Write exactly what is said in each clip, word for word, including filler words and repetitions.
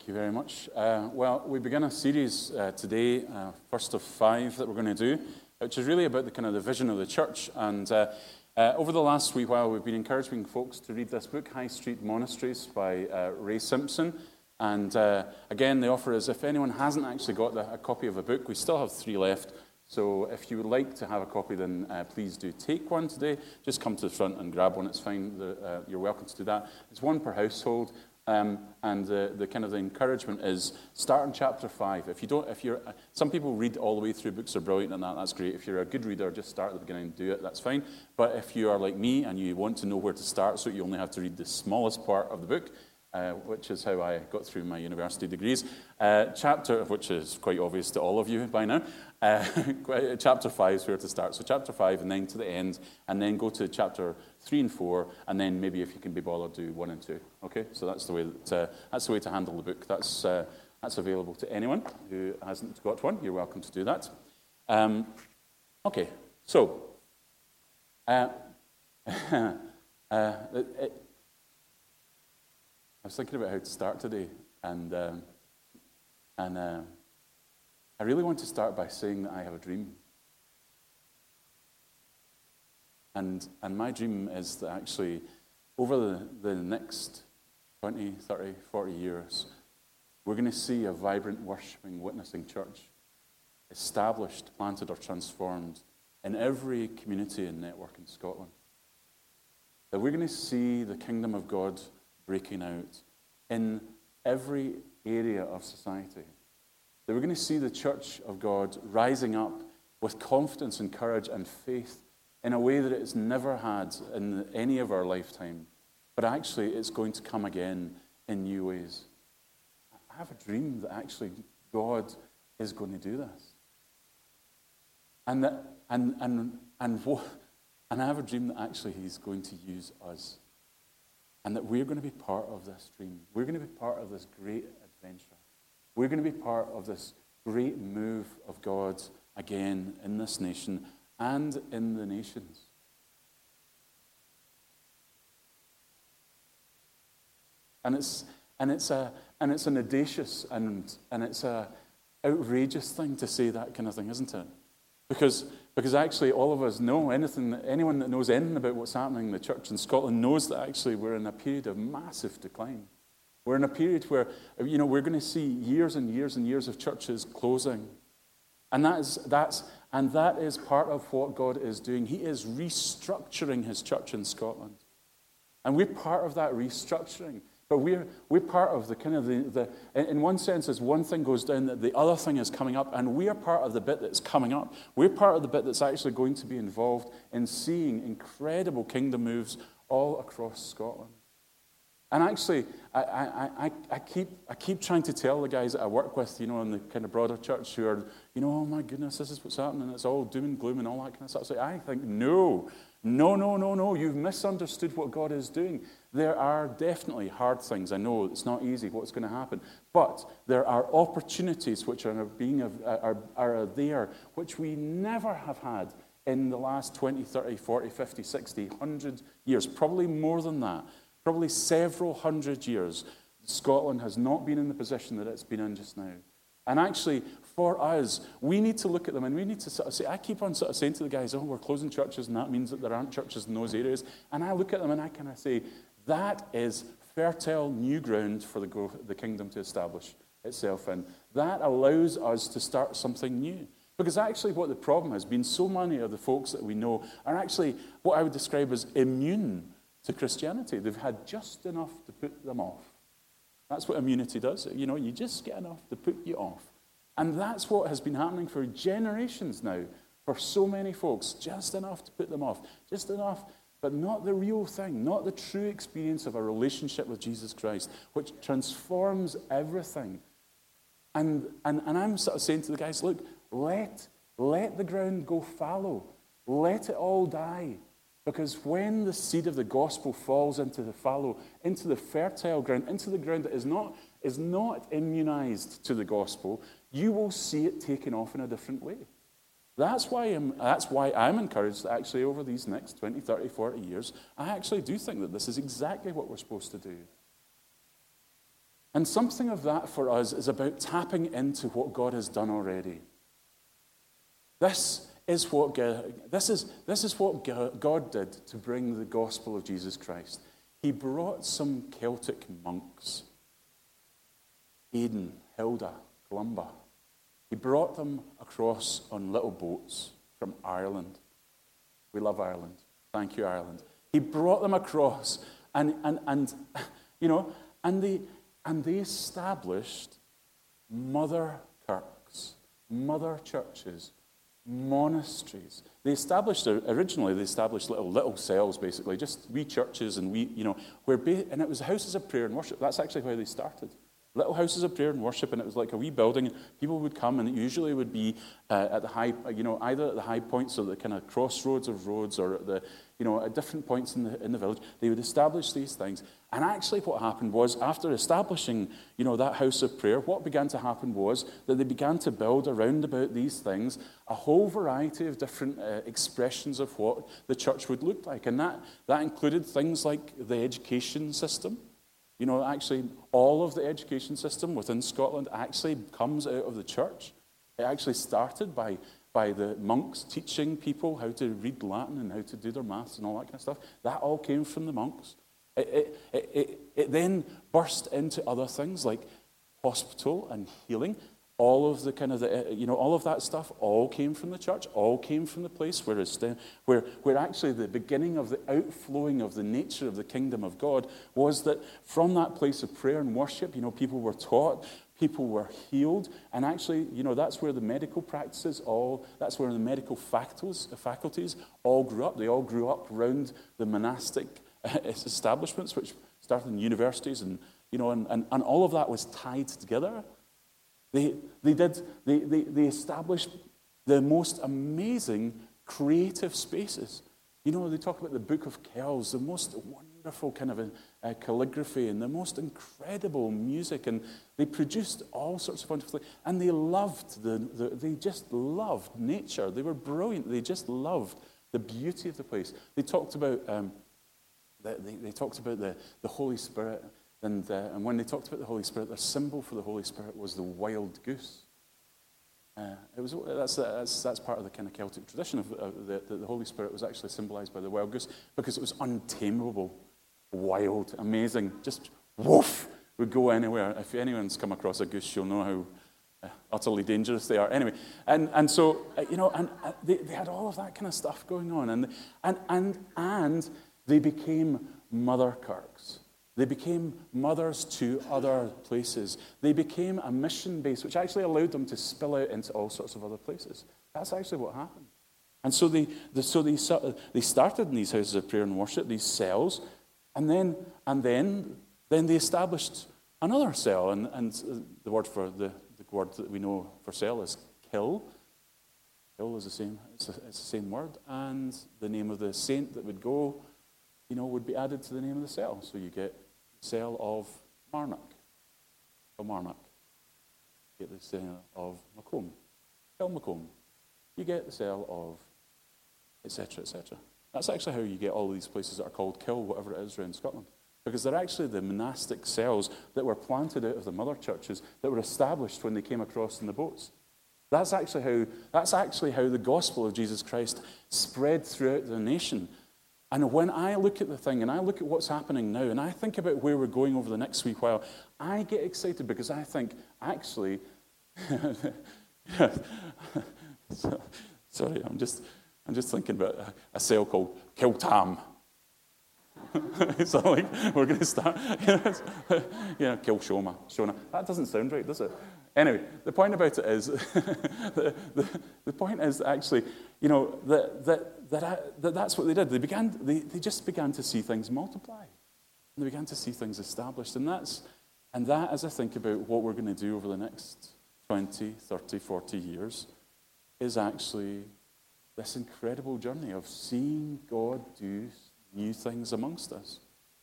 Thank you very much. Uh, well, we begin a series uh, today, uh, first of five that we're going to do, which is really about the kind of the vision of the church. And uh, uh, over the last wee while, we've been encouraging folks to read this book, High Street Monasteries by uh, Ray Simpson. And uh, again, the offer is if anyone hasn't actually got the, a copy of the book, we still have three left. So if you would like to have a copy, then uh, please do take one today. Just come to the front and grab one. It's fine. The, uh, you're welcome to do that. It's one per household. Um, and the, the kind of the encouragement is start in chapter five. If you don't, if you're, some people read all the way through books are brilliant and that, that's great. If you're a good reader, just start at the beginning and do it. That's fine. But if you are like me and you want to know where to start, so you only have to read the smallest part of the book, uh, which is how I got through my university degrees. Uh, chapter, which is quite obvious to all of you by now. Uh, chapter five is where to start. So chapter five and then to the end, and then go to chapter three and four, and then maybe if you can be bothered, do one and two. Okay, so that's the way that uh, that's the way to handle the book. That's uh, that's available to anyone who hasn't got one. You're welcome to do that. Um, okay, so uh, uh, it, it, I was thinking about how to start today, and um, and. Uh, I really want to start by saying that I have a dream. And and my dream is that actually over the, the next twenty, thirty, forty years, we're going to see a vibrant, worshipping, witnessing church established, planted, or transformed in every community and network in Scotland. That we're going to see the kingdom of God breaking out in every area of society. That we're going to see the church of God rising up with confidence and courage and faith in a way that it's never had in any of our lifetime. But actually, it's going to come again in new ways. I have a dream that actually God is going to do this. And that, and and and and I have a dream that actually He's going to use us. And that we're going to be part of this dream. We're going to be part of this great adventure. We're going to be part of this great move of God again in this nation and in the nations. And it's and it's a and it's an audacious and and it's a outrageous thing to say that kind of thing, isn't it? Because because actually all of us know anything anyone that knows anything about what's happening in the church in Scotland knows that actually we're in a period of massive decline. We're in a period where, you know, we're going to see years and years and years of churches closing. And that is, that's, and that is part of what God is doing. He is restructuring His church in Scotland. And we're part of that restructuring. But we're, we're part of the kind of the, the, in one sense, as one thing goes down, the other thing is coming up. And we are part of the bit that's coming up. We're part of the bit that's actually going to be involved in seeing incredible kingdom moves all across Scotland. And actually, I, I, I, I keep I keep trying to tell the guys that I work with, you know, in the kind of broader church who are, you know, oh my goodness, this is what's happening. It's all doom and gloom and all that kind of stuff. So I think, no, no, no, no, no. You've misunderstood what God is doing. There are definitely hard things. I know it's not easy what's going to happen. But there are opportunities which are being are, are there, which we never have had in the last twenty, thirty, forty, fifty, sixty, one hundred years. Probably more than that. Probably several hundred years, Scotland has not been in the position that it's been in just now. And actually, for us, we need to look at them and we need to sort of say, I keep on sort of saying to the guys, oh, we're closing churches and that means that there aren't churches in those areas. And I look at them and I kind of say, that is fertile new ground for the, growth, the kingdom to establish itself in. That allows us to start something new. Because actually what the problem has been, so many of the folks that we know are actually what I would describe as immune to Christianity. They've had just enough to put them off. That's what immunity does. You know, you just get enough to put you off. And that's what has been happening for generations now, for so many folks, just enough to put them off. Just enough, but not the real thing, not the true experience of a relationship with Jesus Christ, which transforms everything. And, and, and I'm sort of saying to the guys, look, let, let the ground go fallow. Let it all die. Because when the seed of the gospel falls into the fallow, into the fertile ground, into the ground that is not, is not immunized to the gospel, you will see it taken off in a different way. That's why I'm, that's why I'm encouraged that actually over these next twenty, thirty, forty years, I actually do think that this is exactly what we're supposed to do. And something of that for us is about tapping into what God has done already. This is what God, this is, this is what God did to bring the gospel of Jesus Christ. He brought some Celtic monks, Aidan, Hilda, Columba. He brought them across on little boats from Ireland. We love Ireland. Thank you, Ireland. He brought them across, and and and you know, and they and they established mother kirks, mother churches, monasteries. They established originally. They established little little cells, basically, just wee churches, and we, you know, where and it was houses of prayer and worship. That's actually how they started. Little houses of prayer and worship, and it was like a wee building, and people would come, and it usually would be uh, at the high, you know, either at the high points or the kind of crossroads of roads, or at the, you know, at different points in the in the village. They would establish these things, and actually, what happened was, after establishing, you know, that house of prayer, what began to happen was that they began to build around about these things a whole variety of different uh, expressions of what the church would look like, and that that included things like the education system. You know, actually, all of the education system within Scotland actually comes out of the church. It actually started by, by the monks teaching people how to read Latin and how to do their maths and all that kind of stuff. That all came from the monks. It, it, it, it, it then burst into other things like hospital and healing. All of the kind of the, you know, all of that stuff all came from the church, all came from the place where, it's, where, where actually the beginning of the outflowing of the nature of the kingdom of God was that from that place of prayer and worship, you know, people were taught, people were healed, and actually, you know, that's where the medical practices all, that's where the medical faculties, faculties all grew up. They all grew up around the monastic establishments, which started in universities, and, you know, and, and, and all of that was tied together. They, they did, they, they, they established the most amazing creative spaces. You know, they talk about the Book of Kells, the most wonderful kind of a, a calligraphy and the most incredible music, and they produced all sorts of wonderful things. And they loved, the, the they just loved nature. They were brilliant. They just loved the beauty of the place. They talked about, um, the, they, they talked about the, the Holy Spirit. And, uh, and when they talked about the Holy Spirit, their symbol for the Holy Spirit was the wild goose. Uh, it was that's, that's that's part of the kind of Celtic tradition of uh, the, the Holy Spirit was actually symbolized by the wild goose because it was untamable, wild, amazing, just woof, would go anywhere. If anyone's come across a goose, you'll know how uh, utterly dangerous they are. Anyway, and and so uh, you know, and uh, they, they had all of that kind of stuff going on, and and and and they became mother kirks. They became mothers to other places. They became a mission base, which actually allowed them to spill out into all sorts of other places. That's actually what happened. And so they, the, so they, they started in these houses of prayer and worship, these cells, and then and then then they established another cell. And, and the word for the, the word that we know for cell is kill. Kill is the same. It's, a, it's the same word, and the name of the saint that would go, you know, would be added to the name of the cell. So you get the cell of Marnock, Kilmarnock. You get the cell of Macomb, Kilmacombe. You get the cell of, et cetera, et cetera. That's actually how you get all of these places that are called Kill, whatever it is, around Scotland. Because they're actually the monastic cells that were planted out of the mother churches that were established when they came across in the boats. That's actually how, that's actually how the gospel of Jesus Christ spread throughout the nation. And when I look at the thing, and I look at what's happening now, and I think about where we're going over the next wee while, I get excited because I think, actually, sorry, I'm just, I'm just thinking about a, a cell called Kiltam. So like, we're going to start, you know, Kill Shoma, Shona. That doesn't sound right, does it? Anyway, the point about it is, the, the, the point is actually, you know, that that that, I, that that's what they did. They began, they, they just began to see things multiply. And they began to see things established. And that's, and that, as I think about what we're going to do over the next twenty, thirty, forty years, is actually this incredible journey of seeing God do new things amongst us.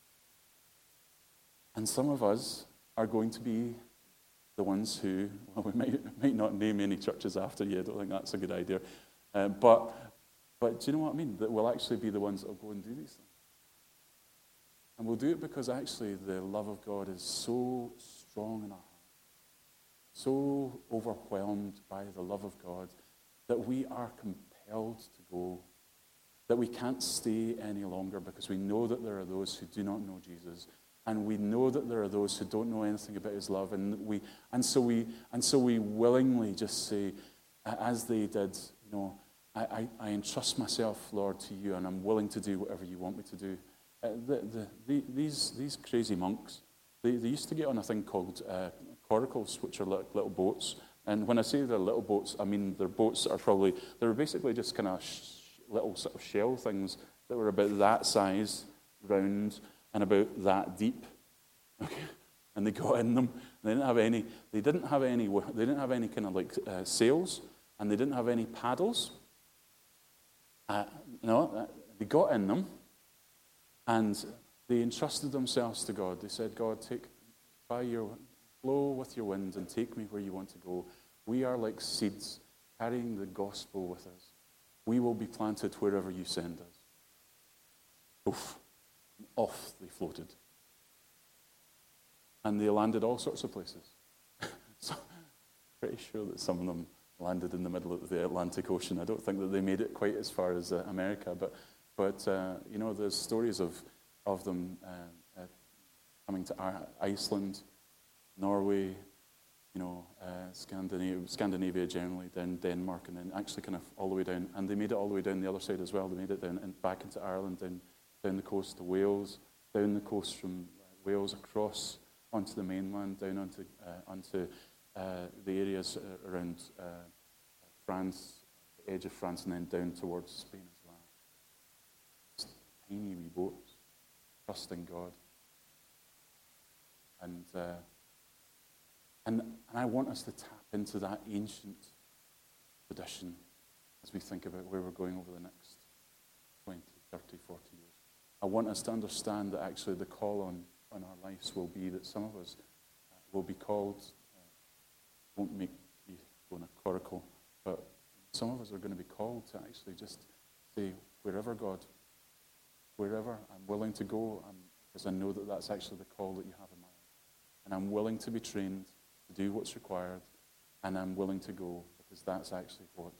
And some of us are going to be the ones who, well, we might, might not name any churches after you. I don't think that's a good idea. Uh, but, but do you know what I mean? That we'll actually be the ones that will go and do these things. And we'll do it because actually the love of God is so strong in our heart, so overwhelmed by the love of God, that we are compelled to go, that we can't stay any longer because we know that there are those who do not know Jesus, and we know that there are those who don't know anything about his love, and we and so we and so we willingly just say, as they did, you know, I, I, I entrust myself, Lord, to you, and I'm willing to do whatever you want me to do. Uh, the, the, the, these these crazy monks, they, they used to get on a thing called uh, coracles, which are like little boats. And when I say they're little boats, I mean they're boats that are probably, they're basically just kind of sh- little sort of shell things that were about that size, round, and about that deep. Okay, and they got in them. They didn't have any. They didn't have any. They didn't have any kind of like uh, sails, and they didn't have any paddles. Uh, no, they got in them, and they entrusted themselves to God. They said, "God, take by your flow with your wind and take me where you want to go. We are like seeds carrying the gospel with us. We will be planted wherever you send us." Oof. Off they floated. And they landed all sorts of places. So I'm pretty sure that some of them landed in the middle of the Atlantic Ocean. I don't think that they made it quite as far as uh, America, but but uh, you know, there's stories of of them uh, uh, coming to Iceland, Norway, you know, uh, Scandinavia, Scandinavia generally, then Denmark, and then actually kind of all the way down. And they made it all the way down the other side as well. They made it down and back into Ireland, down down the coast to Wales, down the coast from Wales across onto the mainland, down onto uh, onto uh, the areas uh, around uh, France, the edge of France, and then down towards Spain as well. Just tiny wee boats, trusting God. And, uh, and and I want us to tap into that ancient tradition as we think about where we're going over the next twenty, thirty, forty years. I want us to understand that actually the call on, on our lives will be that some of us uh, will be called, uh, won't make me go in a coracle, but some of us are going to be called to actually just say, wherever God, wherever I'm willing to go, um, because I know that that's actually the call that you have in my life. And I'm willing to be trained to do what's required, and I'm willing to go because that's actually what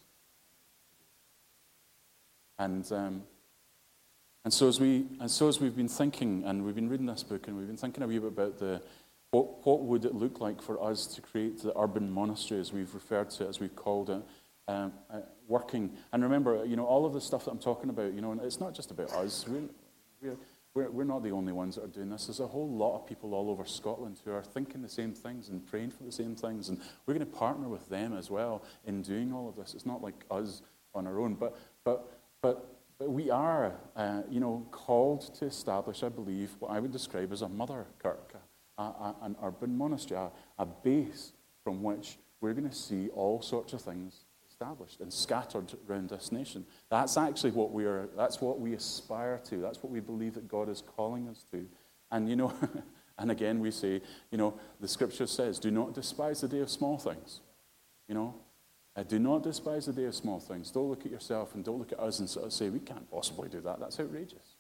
I need to do. And um, And so as we, and so as we've been thinking, and we've been reading this book, and we've been thinking a wee bit about the, what, what would it look like for us to create the urban monastery, as we've referred to it, as we've called it, um, uh, working. And remember, you know, all of the stuff that I'm talking about, you know, and it's not just about us. We're, we're, we're, we're not the only ones that are doing this. There's a whole lot of people all over Scotland who are thinking the same things and praying for the same things, and we're going to partner with them as well in doing all of this. It's not like us on our own, but but but. But we are, uh, you know, called to establish, I believe, what I would describe as a mother kirk, a, a, an urban monastery, a, a base from which we're going to see all sorts of things established and scattered around this nation. That's actually what we are. That's what we aspire to. That's what we believe that God is calling us to. And you know, and again we say, you know, the Scripture says, "Do not despise the day of small things." You know. Uh, do not despise the day of small things. Don't look at yourself and don't look at us and sort of say, we can't possibly do that. That's outrageous.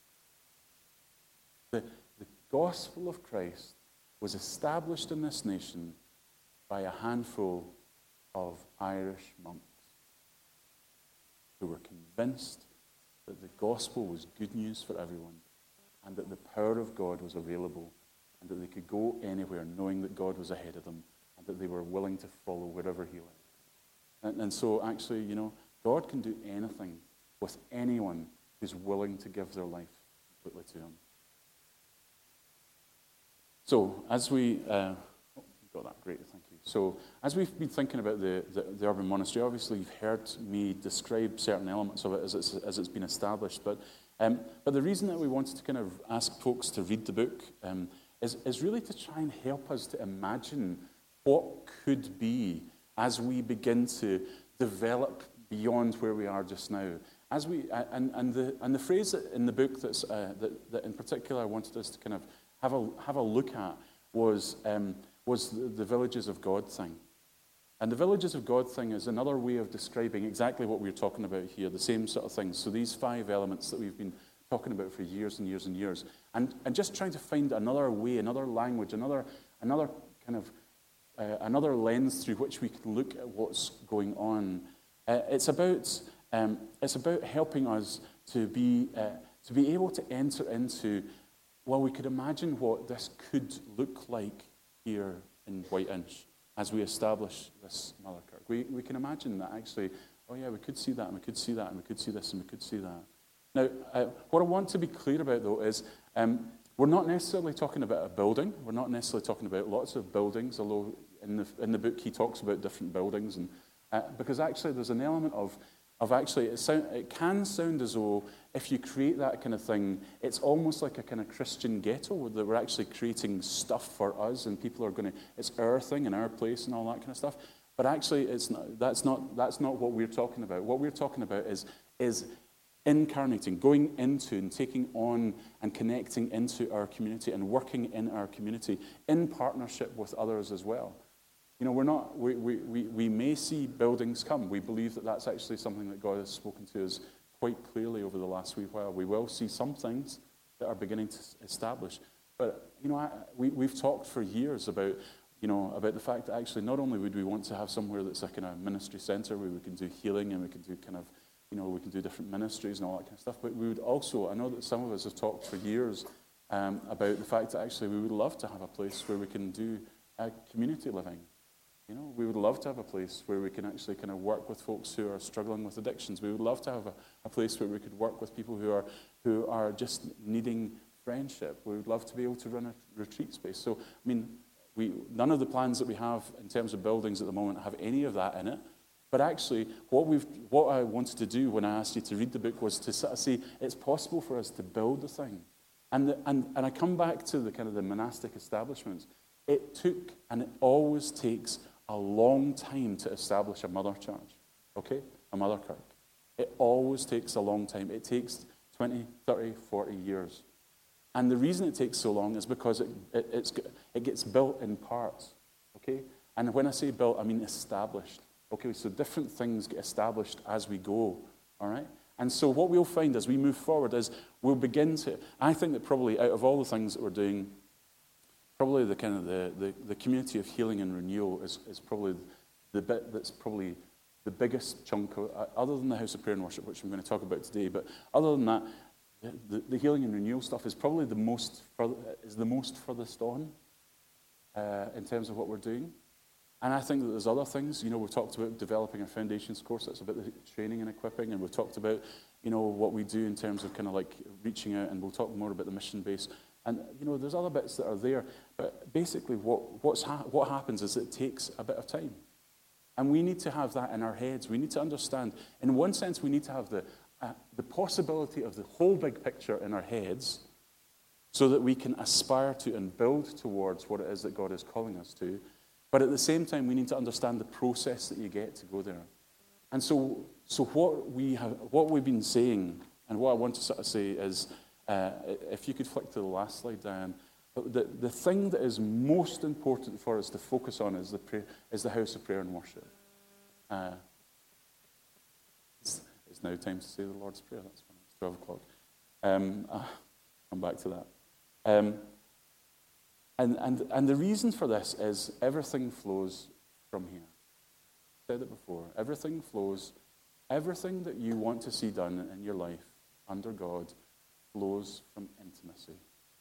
The, the gospel of Christ was established in this nation by a handful of Irish monks who were convinced that the gospel was good news for everyone and that the power of God was available and that they could go anywhere knowing that God was ahead of them and that they were willing to follow wherever he led. And, and so actually, you know, God can do anything with anyone who's willing to give their life completely to him. So as we, uh, oh, you got that, great, thank you. So as we've been thinking about the, the, the urban monastery, obviously you've heard me describe certain elements of it as it's, as it's been established. But um, but the reason that we wanted to kind of ask folks to read the book um, is, is really to try and help us to imagine what could be as we begin to develop beyond where we are just now. As we and, and the and the phrase in the book that's uh, that, that in particular I wanted us to kind of have a have a look at was um, was the, the villages of God thing. And the villages of God thing is another way of describing exactly what we're talking about here, the same sort of things. So these five elements that we've been talking about for years and years and years, and and just trying to find another way, another language, another another kind of uh, another lens through which we can look at what's going on. Uh, it's about um, it's about helping us to be uh, to be able to enter into, well, we could imagine what this could look like here in White Inch as we establish this Mother Kirk. We we can imagine that actually, oh yeah, we could see that, and we could see that, and we could see this, and we could see that. Now, uh, what I want to be clear about, though, is um, we're not necessarily talking about a building. We're not necessarily talking about lots of buildings, although in the in the book he talks about different buildings, and uh, because actually there's an element of of actually it, sound, it can sound as though if you create that kind of thing, it's almost like a kind of Christian ghetto that we're actually creating stuff for us, and people are going to, it's our thing and our place and all that kind of stuff. But actually, it's not, that's not that's not what we're talking about. What we're talking about is is incarnating, going into and taking on and connecting into our community and working in our community in partnership with others as well. You know, we're not, we, we, we, we may see buildings come. We believe that that's actually something that God has spoken to us quite clearly over the last wee while. We will see some things that are beginning to establish. But, you know, I, we, we've talked for years about, you know, about the fact that actually not only would we want to have somewhere that's a kind of ministry center where we can do healing and we can do kind of, you know, we can do different ministries and all that kind of stuff, but we would also, I know that some of us have talked for years um, about the fact that actually we would love to have a place where we can do uh, community living. You know, we would love to have a place where we can actually kind of work with folks who are struggling with addictions. We would love to have a, a place where we could work with people who are who are just needing friendship. We would love to be able to run a retreat space. So, I mean, we none of the plans that we have in terms of buildings at the moment have any of that in it. But actually, what we've what I wanted to do when I asked you to read the book was to sort of say it's possible for us to build the thing. And the, and and I come back to the kind of the monastic establishments. It took and it always takes a long time to establish a mother church, okay? A Mother Kirk. It always takes a long time. It takes twenty, thirty, forty years. And the reason it takes so long is because it, it, it's, it gets built in parts, okay? And when I say built, I mean established, okay? So different things get established as we go, all right? And so what we'll find as we move forward is we'll begin to, I think that probably out of all the things that we're doing, probably the kind of the, the, the community of healing and renewal is, is probably the bit that's probably the biggest chunk, of, uh, other than the House of Prayer and Worship, which I'm going to talk about today. But other than that, the, the, the healing and renewal stuff is probably the most fur, is the most furthest on uh, in terms of what we're doing. And I think that there's other things. You know, we've talked about developing a foundations course. That's about the training and equipping, and we've talked about, you know, what we do in terms of kind of like reaching out, and we'll talk more about the mission base. And, you know, there's other bits that are there. But basically what, what's ha- what happens is it takes a bit of time. And we need to have that in our heads. We need to understand. In one sense, we need to have the, uh, the possibility of the whole big picture in our heads so that we can aspire to and build towards what it is that God is calling us to. But at the same time, we need to understand the process that you get to go there. And so, so what, we have, what we've been saying, and what I want to sort of say is, Uh, if you could flick to the last slide, Diane. The, the thing that is most important for us to focus on is the, prayer, is the House of Prayer and Worship. Uh, it's, it's now time to say the Lord's Prayer. That's fine. It's twelve o'clock. Um, I'll come back to that. Um, and, and, and the reason for this is everything flows from here. I said it before. Everything flows. Everything that you want to see done in your life under God flows from intimacy.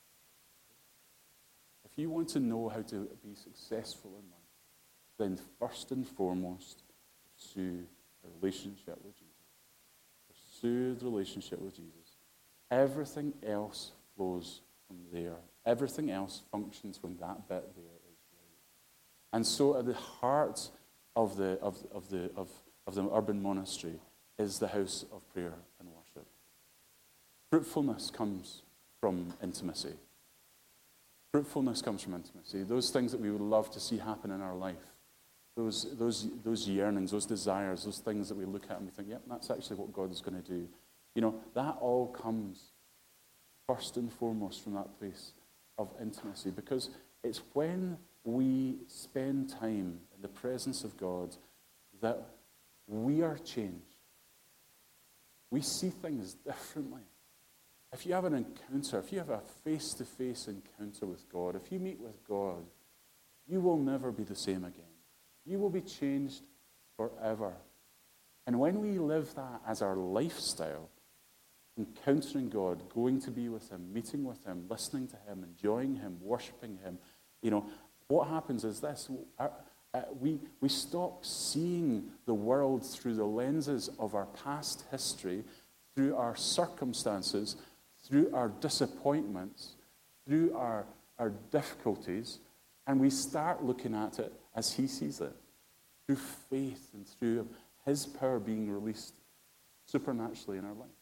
If you want to know how to be successful in life, then first and foremost, pursue a relationship with Jesus. Pursue the relationship with Jesus. Everything else flows from there. Everything else functions when that bit there is right. And so at the heart of the of, of the of, of the urban monastery is the house of prayer and worship. Fruitfulness comes from intimacy. Fruitfulness comes from intimacy. Those things that we would love to see happen in our life, those, those, those yearnings, those desires, those things that we look at and we think, yep, that's actually what God is going to do. You know, that all comes first and foremost from that place of intimacy, because it's when we spend time in the presence of God that we are changed. We see things differently. If you have an encounter, if you have a face-to-face encounter with God, if you meet with God, you will never be the same again. You will be changed forever. And when we live that as our lifestyle, encountering God, going to be with him, meeting with him, listening to him, enjoying him, worshiping him, you know, what happens is this. Our, uh, we, we stop seeing the world through the lenses of our past history, through our circumstances, through our disappointments, through our, our difficulties, and we start looking at it as he sees it, through faith and through his power being released supernaturally in our life.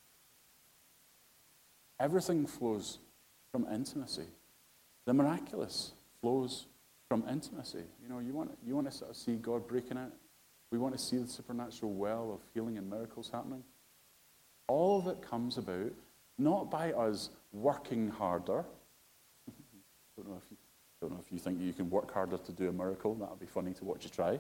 Everything flows from intimacy. The miraculous flows from intimacy. You know, you want, you want to sort of see God breaking out. We want to see the supernatural well of healing and miracles happening. All of it comes about not by us working harder. don't know if you don't know if you think you can work harder to do a miracle. That would be funny to watch you try.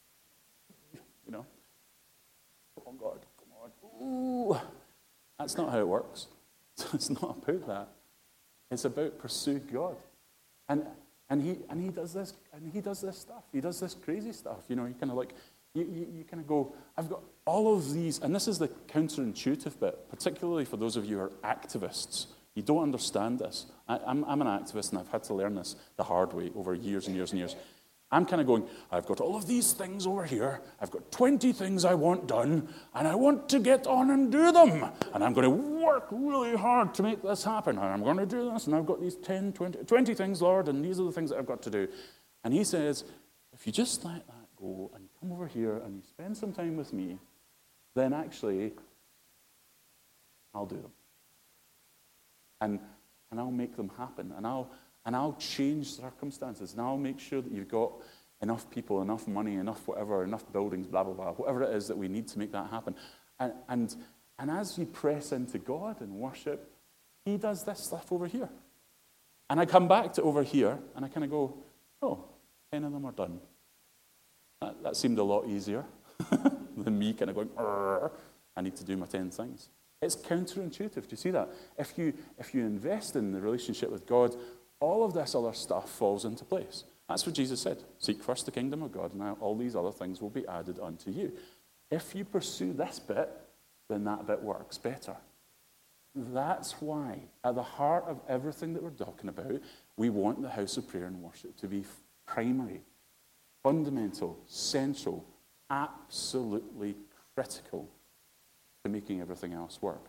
You know, come on, God, come on. Ooh, that's not how it works. It's not about that. It's about pursue God, and and he and he does this and he does this stuff. He does this crazy stuff. You know, you kind of like you, you, you kind of go. I've got all of these, and this is the counterintuitive bit, particularly for those of you who are activists. You don't understand this. I, I'm, I'm an activist, and I've had to learn this the hard way over years and years and years. I'm kind of going, I've got all of these things over here. I've got twenty things I want done, and I want to get on and do them. And I'm going to work really hard to make this happen. And I'm going to do this, and I've got these ten, twenty, twenty things, Lord, and these are the things that I've got to do. And he says, if you just let that go, and you come over here, and you spend some time with me, then actually, I'll do them. And, and I'll make them happen. And I'll... And I'll change circumstances, and I'll make sure that you've got enough people, enough money, enough whatever, enough buildings, blah, blah, blah, whatever it is that we need to make that happen. And, and, and as we press into God and worship, he does this stuff over here. And I come back to over here, and I kind of go, oh, ten of them are done. That, that seemed a lot easier than me kind of going, I need to do my ten things. It's counterintuitive. Do you see that? If you, if you invest in the relationship with God, all of this other stuff falls into place. That's what Jesus said. Seek first the kingdom of God, and now all these other things will be added unto you. If you pursue this bit, then that bit works better. That's why, at the heart of everything that we're talking about, we want the house of prayer and worship to be primary, fundamental, central, absolutely critical to making everything else work.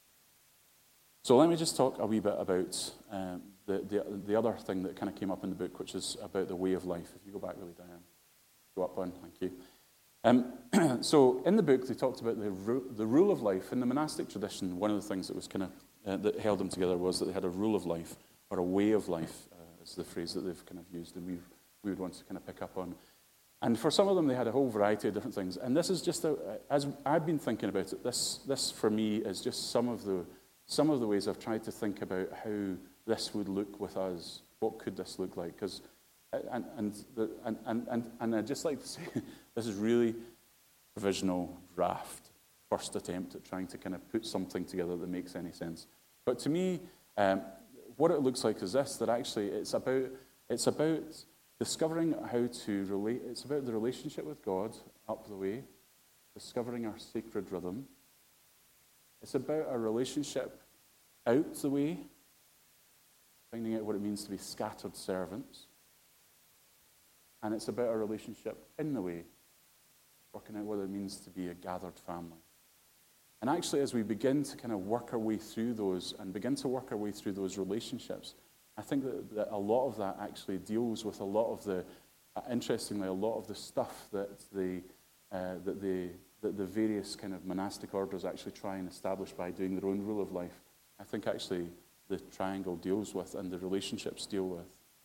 So let me just talk a wee bit about um, the, the the other thing that kind of came up in the book, which is about the way of life. If you go back really down, go up one, thank you. Um, so in the book, they talked about the ru- the rule of life. In the monastic tradition, one of the things that was kind of uh, that held them together was that they had a rule of life, or a way of life, uh, is the phrase that they've kind of used, and we we would want to kind of pick up on. And for some of them, they had a whole variety of different things. And this is just, a, as I've been thinking about it, this this for me is just some of the Some of the ways I've tried to think about how this would look with us. What could this look like? Because, and and, the, and and and and I'd just like to say, this is really provisional draft, first attempt at trying to kind of put something together that makes any sense. But to me, um, what it looks like is this: that actually it's about it's about discovering how to relate. It's about the relationship with God up the way, discovering our sacred rhythm. It's about a relationship out the way, finding out what it means to be scattered servants. And it's about a relationship in the way, working out what it means to be a gathered family. And actually, as we begin to kind of work our way through those and begin to work our way through those relationships, I think that, that a lot of that actually deals with a lot of the, uh, interestingly, a lot of the stuff that the uh, that the that the various kind of monastic orders actually try and establish by doing their own rule of life. I think actually the triangle deals with and the relationships deal with.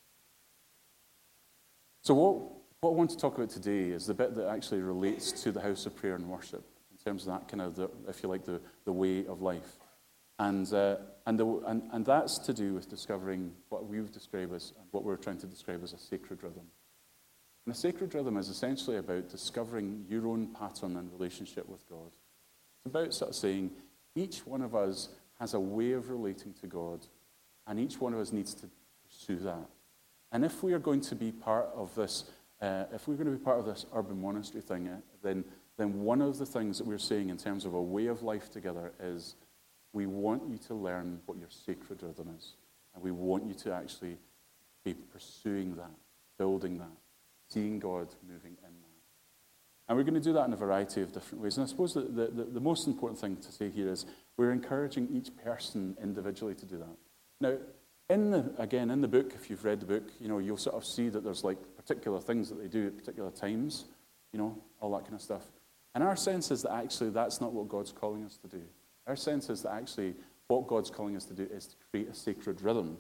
So what, what I want to talk about today is the bit that actually relates to the house of prayer and worship in terms of that kind of, the, if you like, the, the way of life. And, uh, and, the, and, and that's to do with discovering what we would describe as, and what we're trying to describe as a sacred rhythm. And a sacred rhythm is essentially about discovering your own pattern and relationship with God. It's about sort of saying each one of us has a way of relating to God, and each one of us needs to pursue that. And if we are going to be part of this, uh, if we're going to be part of this urban monastery thing, uh, then, then one of the things that we're saying in terms of a way of life together is we want you to learn what your sacred rhythm is. And we want you to actually be pursuing that, building that, seeing God moving in that. And we're going to do that in a variety of different ways. And I suppose that the, the, the most important thing to say here is we're encouraging each person individually to do that. Now, in the, again, in the book, if you've read the book, you know, you'll sort of see that there's like particular things that they do at particular times, you know, all that kind of stuff. And our sense is that actually that's not what God's calling us to do. Our sense is that actually what God's calling us to do is to create a sacred rhythm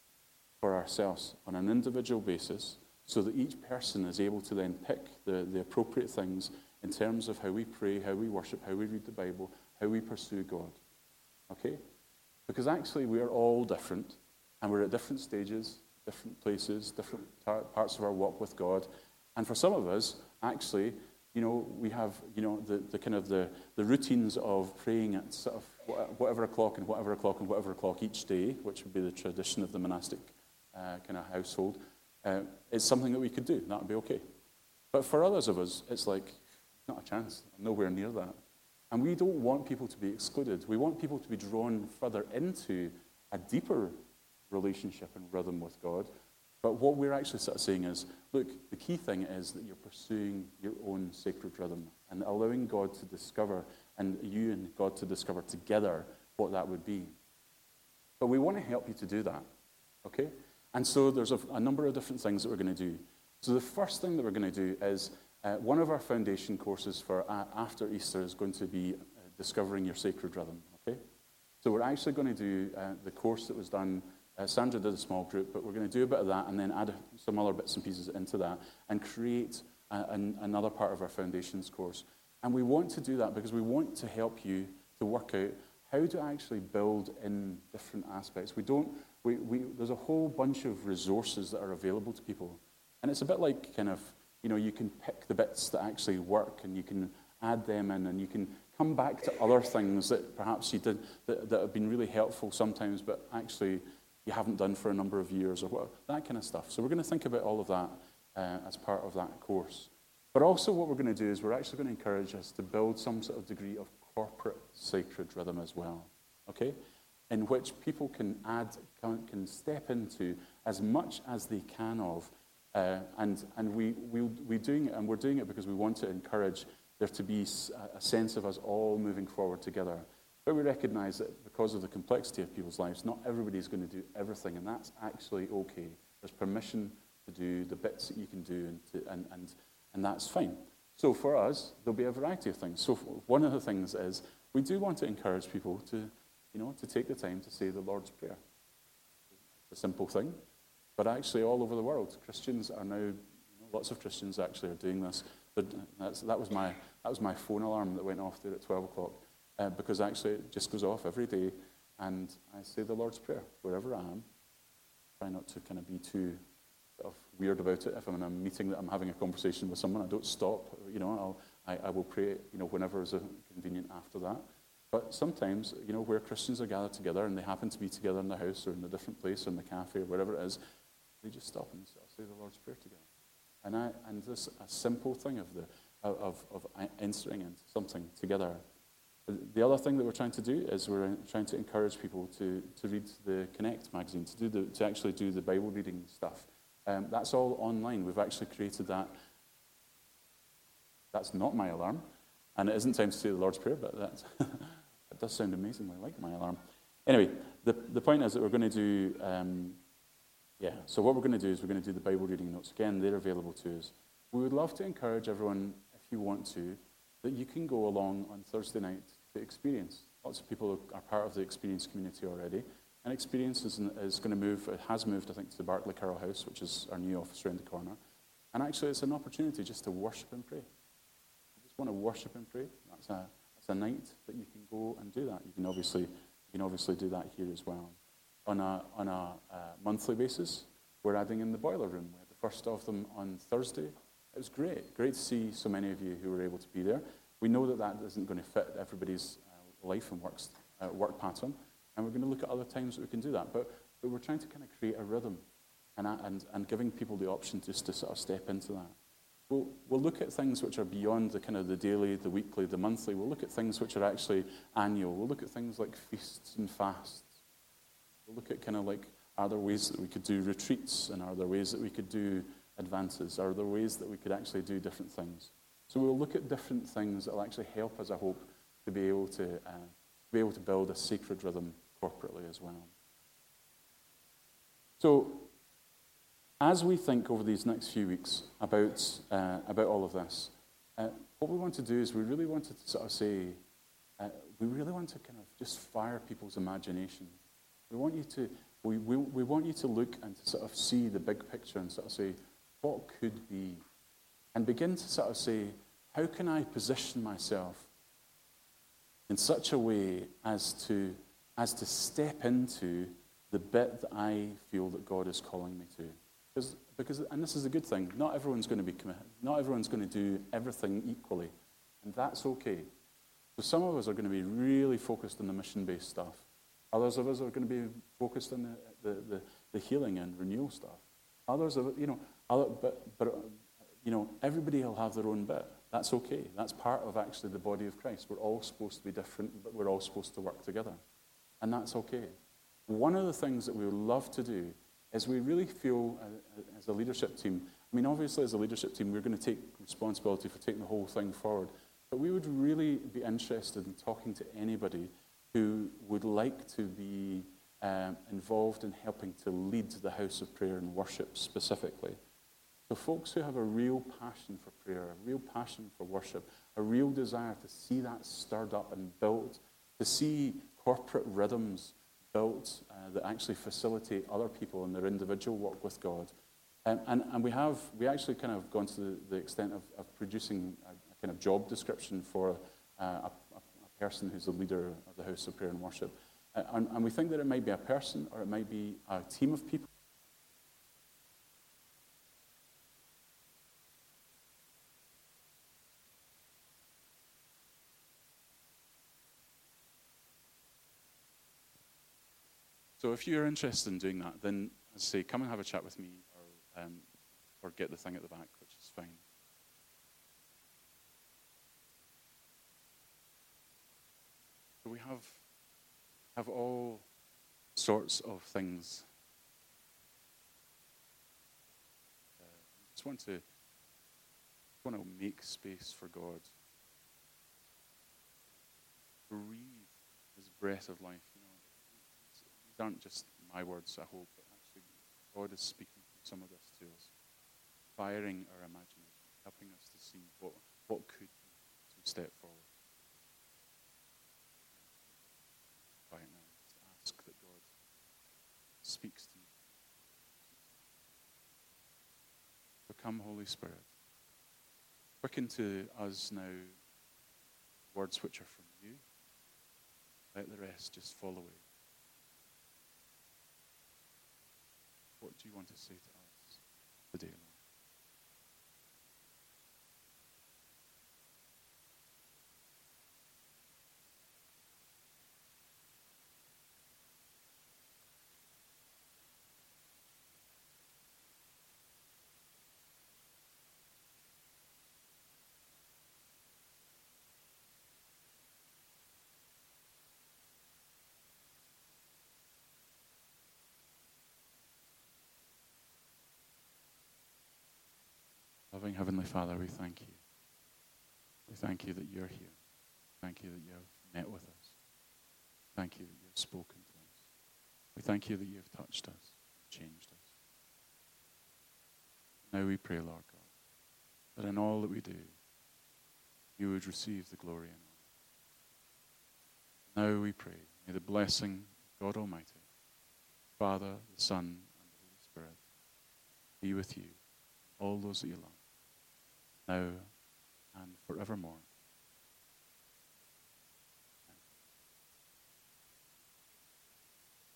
for ourselves on an individual basis, so that each person is able to then pick the, the appropriate things in terms of how we pray, how we worship, how we read the Bible, how we pursue God. Okay? Because actually we are all different, and we're at different stages, different places, different tar- parts of our walk with God. And for some of us, actually, you know, we have, you know, the, the kind of the, the routines of praying at sort of whatever o'clock and whatever o'clock and whatever o'clock each day, which would be the tradition of the monastic uh, kind of household. Uh, it's something that we could do. That would be okay. But for others of us, it's like, not a chance. I'm nowhere near that. And we don't want people to be excluded. We want people to be drawn further into a deeper relationship and rhythm with God. But what we're actually sort of saying is, look, the key thing is that you're pursuing your own sacred rhythm and allowing God to discover, and you and God to discover together what that would be. But we want to help you to do that, okay? And so there's a, a number of different things that we're going to do. So the first thing that we're going to do is uh, one of our foundation courses for uh, after Easter is going to be uh, Discovering Your Sacred Rhythm, okay? So we're actually going to do uh, the course that was done. Uh, Sandra did a small group, but we're going to do a bit of that and then add some other bits and pieces into that and create a, an, another part of our foundations course. And we want to do that because we want to help you to work out how to actually build in different aspects. We don't, we, we, there's a whole bunch of resources that are available to people. And it's a bit like kind of, you know, you can pick the bits that actually work and you can add them in and you can come back to other things that perhaps you did, that, that have been really helpful sometimes, but actually you haven't done for a number of years or what, that kind of stuff. So we're going to think about all of that uh, as part of that course. But also what we're going to do is we're actually going to encourage us to build some sort of degree of corporate sacred rhythm as well, okay? In which people can add, can, can step into as much as they can of, uh, and and we we we doing it, and we're doing it because we want to encourage there to be a sense of us all moving forward together. But we recognize that because of the complexity of people's lives, not everybody's going to do everything, and that's actually okay. There's permission to do the bits that you can do, and to, and and and that's fine. So for us, there'll be a variety of things. So one of the things is we do want to encourage people to, you know, to take the time to say the Lord's Prayer. It's a simple thing, but actually all over the world, Christians are now, you know, lots of Christians actually are doing this. That's, that was my that was my phone alarm that went off there at twelve o'clock, uh, because actually it just goes off every day, and I say the Lord's Prayer wherever I am. Try not to kind of be too sort of weird about it. If I'm in a meeting that I'm having a conversation with someone, I don't stop. You know, I'll, I, I will pray, you know, whenever is convenient after that. But sometimes, you know, where Christians are gathered together and they happen to be together in the house or in a different place or in the cafe or wherever it is, they just stop and say the Lord's Prayer together. And I and this a simple thing of the of of entering into something together. The other thing that we're trying to do is we're trying to encourage people to to read the Connect magazine, to do the to actually do the Bible reading stuff. Um, that's all online. We've actually created that. That's not my alarm, and it isn't time to say the Lord's Prayer, but that that does sound amazingly like my alarm. Anyway, the the point is that we're going to do. Um, Yeah, so what we're going to do is we're going to do the Bible reading notes. Again, they're available to us. We would love to encourage everyone, if you want to, that you can go along on Thursday night to Experience. Lots of people are part of the Experience community already. And Experience is, is going to move, it has moved, I think, to the Barclay Carroll House, which is our new office around the corner. And actually, it's an opportunity just to worship and pray. You just want to worship and pray. That's a, that's a night that you can go and do that. You can obviously, you can obviously do that here as well. On a, on a uh, monthly basis, we're adding in the boiler room. We had the first of them on Thursday. It was great. Great to see so many of you who were able to be there. We know that that isn't going to fit everybody's uh, life and works, uh, work pattern, and we're going to look at other times that we can do that. But, but we're trying to kind of create a rhythm. and, and, and giving people the option just to sort of step into that. We'll, we'll look at things which are beyond the kind of the daily, the weekly, the monthly. We'll look at things which are actually annual. We'll look at things like feasts and fasts. We'll look at kind of like, are there ways that we could do retreats, and are there ways that we could do advances? Are there ways that we could actually do different things? So we'll look at different things that will actually help us, I hope, to be able to uh, be able to build a sacred rhythm corporately as well. So, as we think over these next few weeks about uh, about all of this, uh, what we want to do is we really want to sort of say, uh, we really want to kind of just fire people's imagination. We want you to we, we we want you to look and to sort of see the big picture and sort of say, what could be, and begin to sort of say, how can I position myself in such a way as to as to step into the bit that I feel that God is calling me to. Because, because, and this is a good thing, not everyone's going to be committed. Not everyone's going to do everything equally. And that's okay. So some of us are going to be really focused on the mission-based stuff. Others of us are going to be focused on the, the, the, the healing and renewal stuff. Others, of, you know, other, but, but, you know, everybody will have their own bit. That's okay. That's part of actually the body of Christ. We're all supposed to be different, but we're all supposed to work together. And that's okay. One of the things that we would love to do is we really feel, uh, as a leadership team, I mean, obviously as a leadership team, we're going to take responsibility for taking the whole thing forward, but we would really be interested in talking to anybody who would like to be um, involved in helping to lead the house of prayer and worship specifically. So folks who have a real passion for prayer, a real passion for worship, a real desire to see that stirred up and built, to see corporate rhythms built uh, that actually facilitate other people in their individual walk with God. Um, and, and we have, we actually kind of gone to the, the extent of, of producing a, a kind of job description for uh, a, a person who's the leader of the House of Prayer and Worship. Uh, and, and we think that it might be a person or it might be a team of people. So if you're interested in doing that, then, as I say, come and have a chat with me, or um, or get the thing at the back, which is fine. So we have have all sorts of things. Uh, just want to want to make space for God. Breathe His breath of life. You know, these aren't just my words, I hope, but actually God is speaking through some of this to us, firing our imagination, helping us to see what, what could be as we step forward. Right now, just ask that God speaks to you. So come, Holy Spirit, quicken to us now words which are from you. Let the rest just fall away. What do you want to say to us today, Lord? Loving Heavenly Father, we thank you. We thank you that you're here. Thank you that you have met with us. Thank you that you have spoken to us. We thank you that you have touched us, changed us. Now we pray, Lord God, that in all that we do, you would receive the glory and honor. Now we pray, may the blessing of God Almighty, Father, the Son, and the Holy Spirit be with you, all those that you love, now and forevermore.